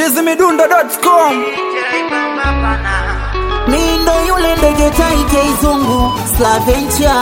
chizimidundo.com. Mindo yule ndege taike izungu Slaventure.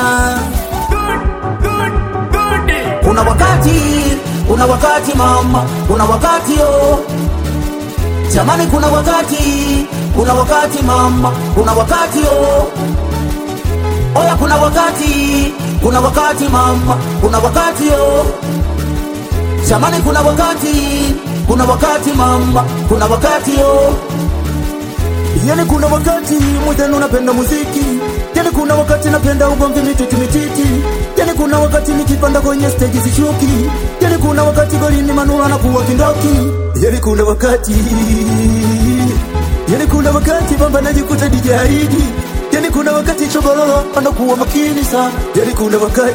Kuna wakati mama, kuna wakati yo. Jamani kuna wakati mama, kuna wakati yo. Oya kuna wakati mama, kuna wakati yo. Jamani kuna wakati mama, kuna wakati yo. Yani kuna wakati mwenzenu napenda muziki, yani kuna wakati napenda ugomvi mititi, yani kuna wakati nikipanda kwenye stage sishuki, yani kuna wakati golini manula na kuwa kindoki, yani kuna wakati bamba najikuta dijaidi, yani kuna wakati chogololo ando kuwa makini sana, yani kuna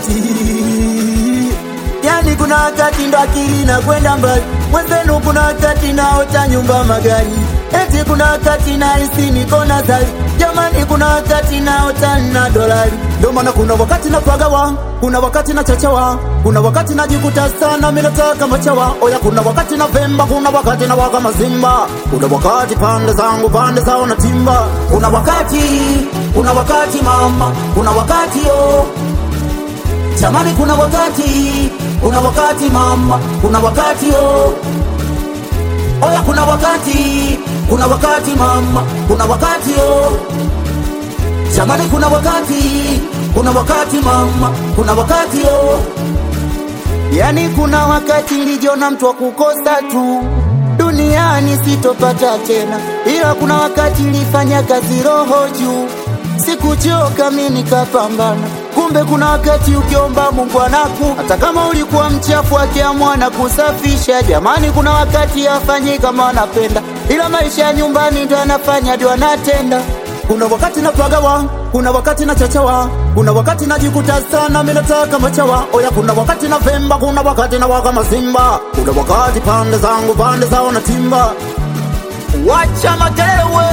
wakati ndo akili na kwenda mbali, mwenzenu kuna wakati naota nyumba magari, eti kuna wakati na isi niko na zali, jamani kuna wakati naota na dolari. Ndo maana kuna wakati na pagawa, kuna wakati na chachawa, kuna wakati najikuta sana mimi nataka machawa. Oya kuna wakati na vemba, kuna wakati na waka mazimba, kuna wakati pande zangu pande zao na timba. Kuna wakati mama, kuna wakati yo. Jamani kuna wakati mama, kuna wakati yo. Oya kuna wakati mama, kuna wakati yo. Jamani kuna wakati mama, kuna wakati yo. Yani kuna wakati nilijiona mtu wa kukosa tu, duniani sitopata tena, ila kuna wakati nilifanya kazi roho juu, sikuchoka mimi nikapambana. Kumbe kuna wakati ukiomba Mungu anakupa, hata kama ulikuwa mchafu akiamua na kusafisha. Jamani kuna wakati afanye kama anapenda, ila maisha ya nyumbani ndo anafanya ndio anatenda. Kuna wakati na pagawa, kuna wakati na chachawa, kuna wakati najikuta sana mimi nataka machawa. Oya kuna wakati na vemba, kuna wakati na waka mazimba, kuna wakati pande zangu pande zao na timba. Wacha makelele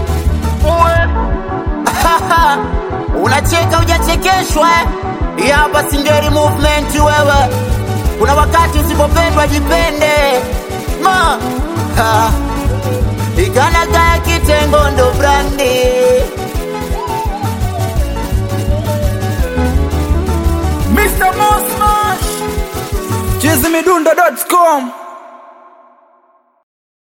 unacheka hujachekeshwa ya hapa Singeli movement wewe. Kuna wakati usipopendwa jipende ma ikana kaya kitengo ndo brandi.